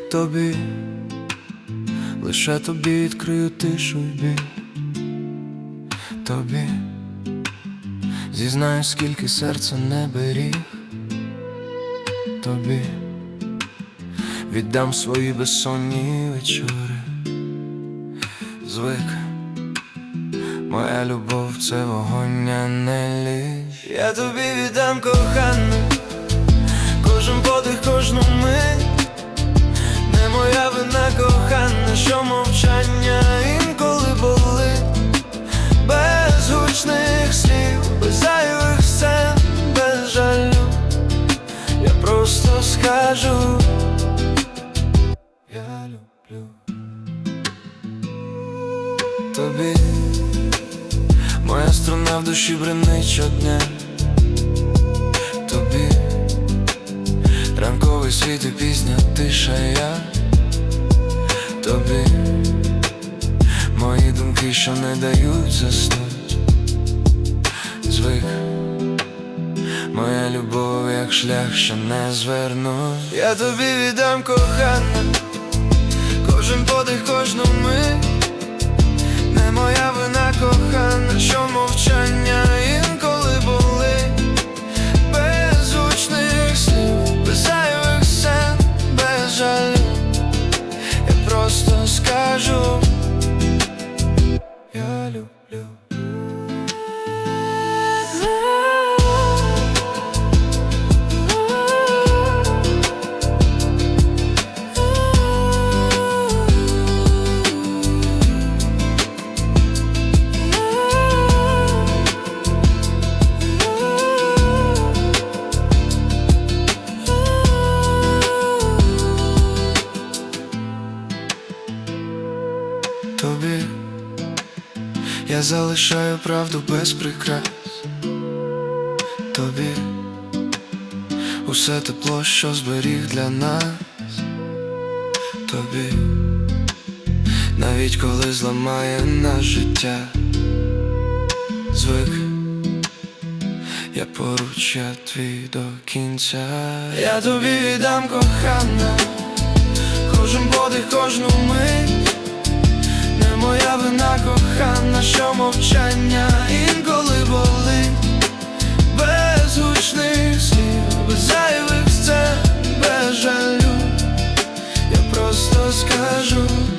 тобі, лише тобі відкрию тишу й біль. Тобі зізнаюсь, скільки серця не беріг. Тобі віддам свої безсонні вечори. Звик, моя любов — це вогонь, а не ліч. Я тобі віддам, кохана, кожен подих, кожну мить. Не моя вина, кохана, що мовчання інколи болить. Без гучних слів, без зайвих сцен, без жалю. Я просто скажу: я люблю. Тобі моя струна в душі бренить щодня. Тобі ранковий світ і пізня тиша я. Тобі мої думки, що не дають заснуть. Звик, моя любов, як шлях, що не звернуть. Я тобі віддам, кохана, кожен подих, кожну мить. Не моя вина, кохана, що мовчання інколи болить. Без гучних слів, без зайвих сцен, без жалю. Я просто скажу: я люблю. Тобі я залишаю правду без прикрас. Тобі усе тепло, що зберіг для нас. Тобі навіть коли зламає нас життя. Звик, я поруч, я твій до кінця. Я тобі віддам, кохана, кожен подих, кожну мить. Не моя вина, кохана, що мовчання інколи болить. Без гучних слів, без зайвих сцен, без жалю. Я просто скажу: